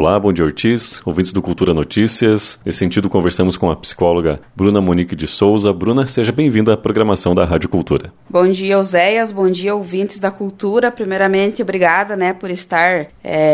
Olá, bom dia Ortiz, ouvintes do Cultura Notícias. Nesse sentido, conversamos com a psicóloga Bruna Monique de Souza. Bruna, seja bem-vinda à programação da Rádio Cultura. Bom dia, Oséias, bom dia, ouvintes da Cultura. Primeiramente, obrigada por estar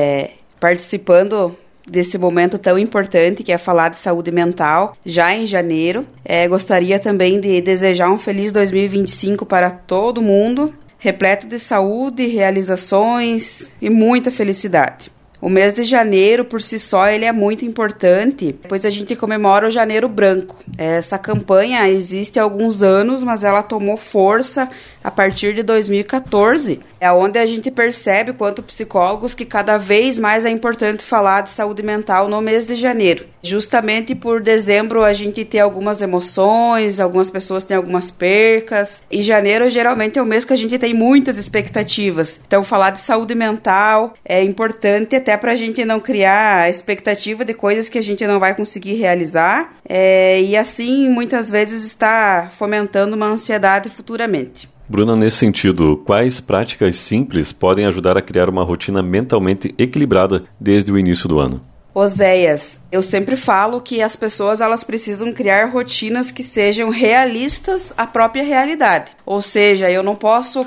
participando desse momento tão importante que é falar de saúde mental, já em janeiro. Gostaria também de desejar um feliz 2025 para todo mundo, repleto de saúde, realizações e muita felicidade. O mês de janeiro, por si só, ele é muito importante, pois a gente comemora o Janeiro Branco. Essa campanha existe há alguns anos, mas ela tomou força a partir de 2014, onde a gente percebe, quanto psicólogos, que cada vez mais é importante falar de saúde mental no mês de janeiro. Justamente por dezembro a gente tem algumas emoções, algumas pessoas têm algumas percas, e janeiro geralmente é o mês que a gente tem muitas expectativas. Então falar de saúde mental é importante até para a gente não criar a expectativa de coisas que a gente não vai conseguir realizar, e assim muitas vezes está fomentando uma ansiedade futuramente. Bruna, nesse sentido, quais práticas simples podem ajudar a criar uma rotina mentalmente equilibrada desde o início do ano? Oséias, eu sempre falo que as pessoas elas precisam criar rotinas que sejam realistas à própria realidade. Ou seja, eu não posso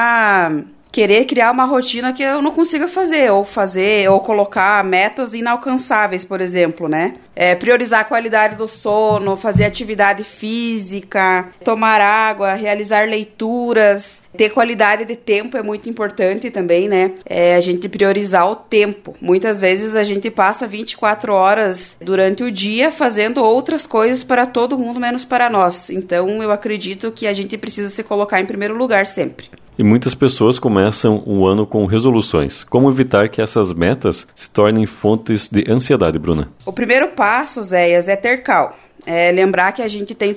querer criar uma rotina que eu não consiga fazer ou colocar metas inalcançáveis, por exemplo, né? Priorizar a qualidade do sono, fazer atividade física, tomar água, realizar leituras, ter qualidade de tempo é muito importante também, né? A gente priorizar o tempo. Muitas vezes a gente passa 24 horas durante o dia fazendo outras coisas para todo mundo, menos para nós. Então, eu acredito que a gente precisa se colocar em primeiro lugar sempre. E muitas pessoas começam o ano com resoluções. Como evitar que essas metas se tornem fontes de ansiedade, Bruna? O primeiro passo, Zéias, é ter calma. Lembrar que a gente tem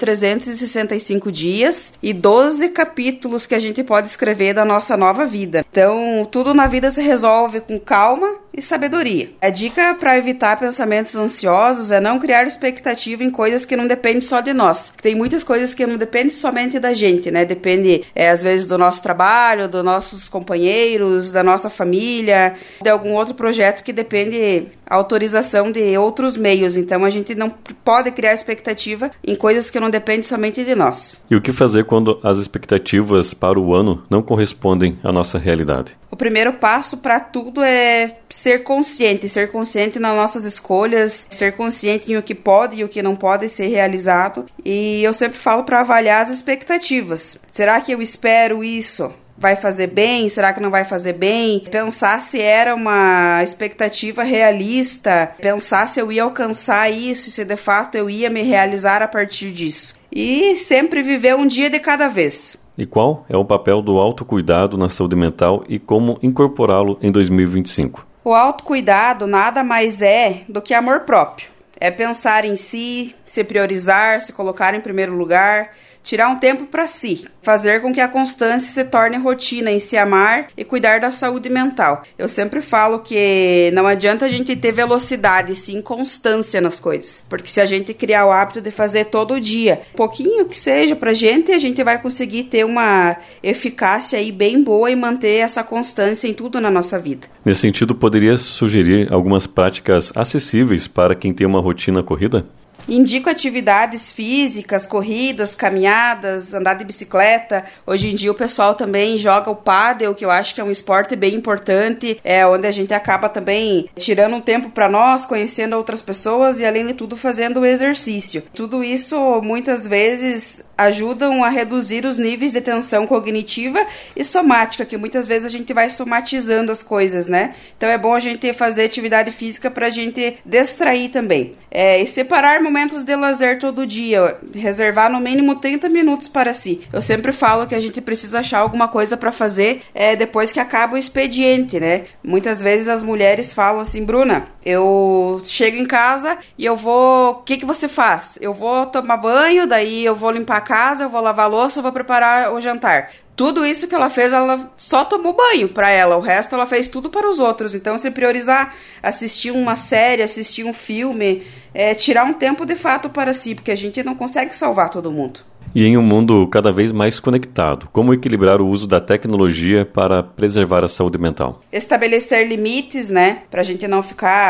365 dias e 12 capítulos que a gente pode escrever da nossa nova vida. Então, tudo na vida se resolve com calma e sabedoria. A dica para evitar pensamentos ansiosos é não criar expectativa em coisas que não dependem só de nós. Tem muitas coisas que não dependem somente da gente, né? Depende, às vezes, do nosso trabalho, dos nossos companheiros, da nossa família, de algum outro projeto que depende autorização de outros meios. Então, a gente não pode criar expectativa em coisas que não dependem somente de nós. E o que fazer quando as expectativas para o ano não correspondem à nossa realidade? O primeiro passo para tudo é ser consciente nas nossas escolhas, ser consciente em o que pode e o que não pode ser realizado. E eu sempre falo para avaliar as expectativas. Será que eu espero isso? Vai fazer bem? Será que não vai fazer bem? Pensar se era uma expectativa realista, pensar se eu ia alcançar isso, se de fato eu ia me realizar a partir disso. E sempre viver um dia de cada vez. E qual é o papel do autocuidado na saúde mental e como incorporá-lo em 2025? O autocuidado nada mais é do que amor próprio. É pensar em si, se priorizar, se colocar em primeiro lugar, tirar um tempo para si, fazer com que a constância se torne rotina em se amar e cuidar da saúde mental. Eu sempre falo que não adianta a gente ter velocidade, sim constância nas coisas, porque se a gente criar o hábito de fazer todo dia, pouquinho que seja pra gente, a gente vai conseguir ter uma eficácia aí bem boa e manter essa constância em tudo na nossa vida. Nesse sentido, poderia sugerir algumas práticas acessíveis para quem tem uma rotina corrida? Indico atividades físicas, corridas, caminhadas, andar de bicicleta. Hoje em dia o pessoal também joga o pádel, que eu acho que é um esporte bem importante, onde a gente acaba também tirando um tempo para nós, conhecendo outras pessoas e, além de tudo, fazendo o exercício. Tudo isso, muitas vezes, ajudam a reduzir os níveis de tensão cognitiva e somática, que muitas vezes a gente vai somatizando as coisas, né? Então é bom a gente fazer atividade física para a gente distrair também. E separar momentos de lazer todo dia, reservar no mínimo 30 minutos para si. Eu sempre falo que a gente precisa achar alguma coisa para fazer depois que acaba o expediente, né? Muitas vezes as mulheres falam assim: Bruna, eu chego em casa e eu vou... O que você faz? Eu vou tomar banho, daí eu vou limpar a casa, eu vou lavar a louça, eu vou preparar o jantar. Tudo isso que ela fez, ela só tomou banho para ela. O resto ela fez tudo para os outros. Então, se priorizar, assistir uma série, assistir um filme, tirar um tempo de fato para si, porque a gente não consegue salvar todo mundo. E em um mundo cada vez mais conectado, como equilibrar o uso da tecnologia para preservar a saúde mental? Estabelecer limites, né? Para a gente não ficar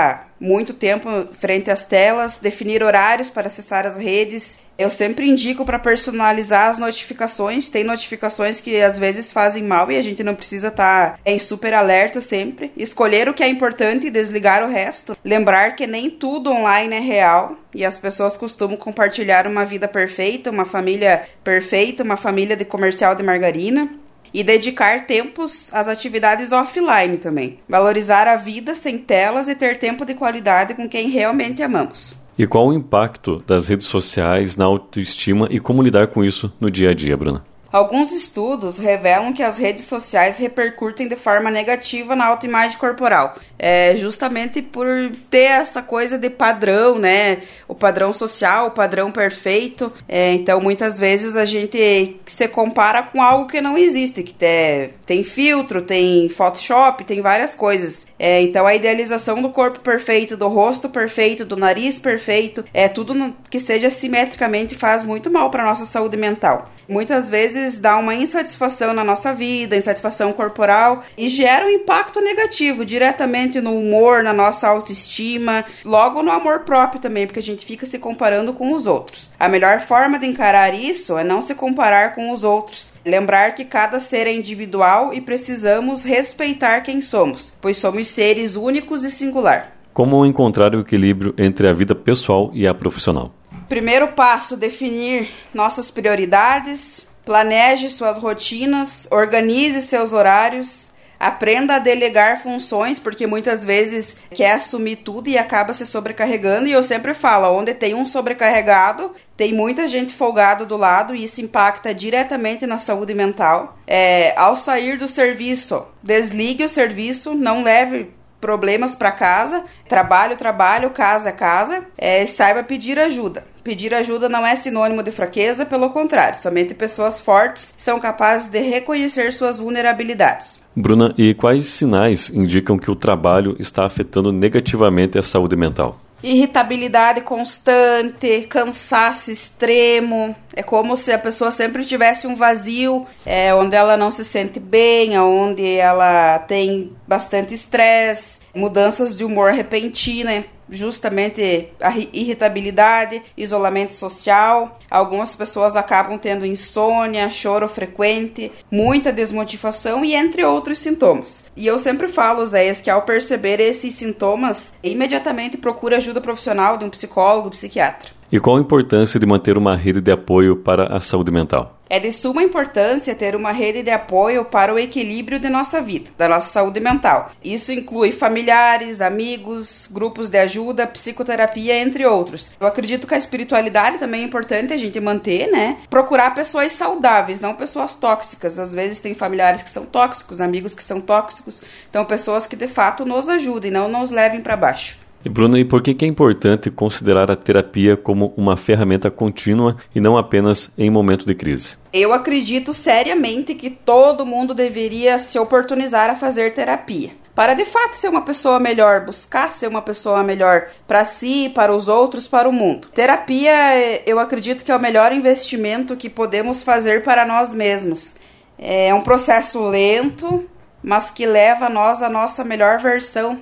muito tempo frente às telas, definir horários para acessar as redes. Eu sempre indico para personalizar as notificações. Tem notificações que às vezes fazem mal e a gente não precisa estar em super alerta sempre. Escolher o que é importante e desligar o resto. Lembrar que nem tudo online é real e as pessoas costumam compartilhar uma vida perfeita, uma família perfeita, uma família de comercial de margarina. E dedicar tempos às atividades offline também. Valorizar a vida sem telas e ter tempo de qualidade com quem realmente amamos. E qual o impacto das redes sociais na autoestima e como lidar com isso no dia a dia, Bruna? Alguns estudos revelam que as redes sociais repercutem de forma negativa na autoimagem corporal. Justamente por ter essa coisa de padrão, né? O padrão social, o padrão perfeito. Então, muitas vezes a gente se compara com algo que não existe, que tem filtro, tem Photoshop, tem várias coisas. Então, a idealização do corpo perfeito, do rosto perfeito, do nariz perfeito, tudo que seja simetricamente faz muito mal para a nossa saúde mental. Muitas vezes dá uma insatisfação na nossa vida, insatisfação corporal, e gera um impacto negativo diretamente no humor, na nossa autoestima, logo no amor próprio também, porque a gente fica se comparando com os outros. A melhor forma de encarar isso é não se comparar com os outros. Lembrar que cada ser é individual e precisamos respeitar quem somos, pois somos seres únicos e singular. Como encontrar o equilíbrio entre a vida pessoal e a profissional? Primeiro passo, definir nossas prioridades, planeje suas rotinas, organize seus horários, aprenda a delegar funções, porque muitas vezes quer assumir tudo e acaba se sobrecarregando. E eu sempre falo, onde tem um sobrecarregado, tem muita gente folgada do lado e isso impacta diretamente na saúde mental. Ao sair do serviço, desligue o serviço, não leve problemas para casa, trabalho, casa, casa, saiba pedir ajuda. Pedir ajuda não é sinônimo de fraqueza, pelo contrário, somente pessoas fortes são capazes de reconhecer suas vulnerabilidades. Bruna, e quais sinais indicam que o trabalho está afetando negativamente a saúde mental? Irritabilidade constante, cansaço extremo, é como se a pessoa sempre tivesse um vazio, onde ela não se sente bem, onde ela tem bastante estresse, mudanças de humor repentina, justamente a irritabilidade, isolamento social. Algumas pessoas acabam tendo insônia, choro frequente, muita desmotivação e entre outros sintomas. E eu sempre falo, Zéias, que ao perceber esses sintomas, imediatamente procura ajuda profissional de um psicólogo, psiquiatra. E qual a importância de manter uma rede de apoio para a saúde mental? É de suma importância ter uma rede de apoio para o equilíbrio de nossa vida, da nossa saúde mental. Isso inclui familiares, amigos, grupos de ajuda, psicoterapia, entre outros. Eu acredito que a espiritualidade também é importante a gente manter, né? Procurar pessoas saudáveis, não pessoas tóxicas. Às vezes tem familiares que são tóxicos, amigos que são tóxicos. Então, pessoas que de fato nos ajudem, não nos levem para baixo. E Bruna, e por que é importante considerar a terapia como uma ferramenta contínua e não apenas em momento de crise? Eu acredito seriamente que todo mundo deveria se oportunizar a fazer terapia. Para de fato ser uma pessoa melhor, buscar ser uma pessoa melhor para si, para os outros, para o mundo. Terapia, eu acredito que é o melhor investimento que podemos fazer para nós mesmos. É um processo lento, mas que leva nós à nossa melhor versão.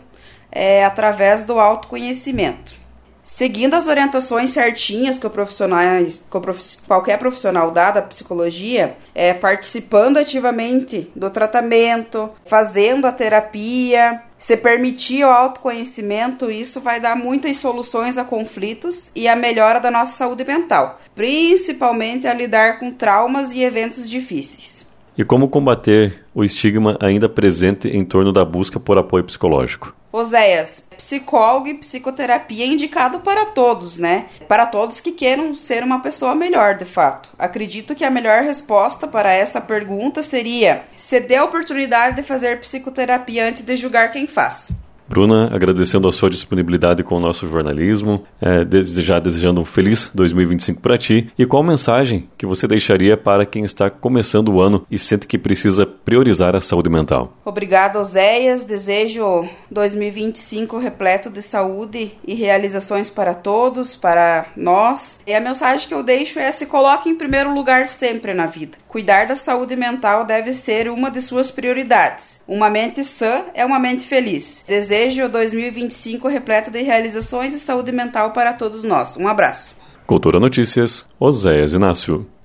Através do autoconhecimento. Seguindo as orientações certinhas que qualquer profissional dá da psicologia, participando ativamente do tratamento, fazendo a terapia, se permitir o autoconhecimento, isso vai dar muitas soluções a conflitos e a melhora da nossa saúde mental, principalmente a lidar com traumas e eventos difíceis. E como combater o estigma ainda presente em torno da busca por apoio psicológico? Zéias, psicólogo e psicoterapia é indicado para todos, né? Para todos que queiram ser uma pessoa melhor, de fato. Acredito que a melhor resposta para essa pergunta seria: se dê a oportunidade de fazer psicoterapia antes de julgar quem faz. Bruna, agradecendo a sua disponibilidade com o nosso jornalismo, já desejando um feliz 2025 para ti. E qual mensagem que você deixaria para quem está começando o ano e sente que precisa priorizar a saúde mental? Obrigada, Zéias. Desejo 2025 repleto de saúde e realizações para todos, para nós. E a mensagem que eu deixo é: se coloque em primeiro lugar sempre na vida. Cuidar da saúde mental deve ser uma de suas prioridades. Uma mente sã é uma mente feliz. Desejo desejo 2025 repleto de realizações e saúde mental para todos nós. Um abraço. Cultura Notícias, Oséias Inácio.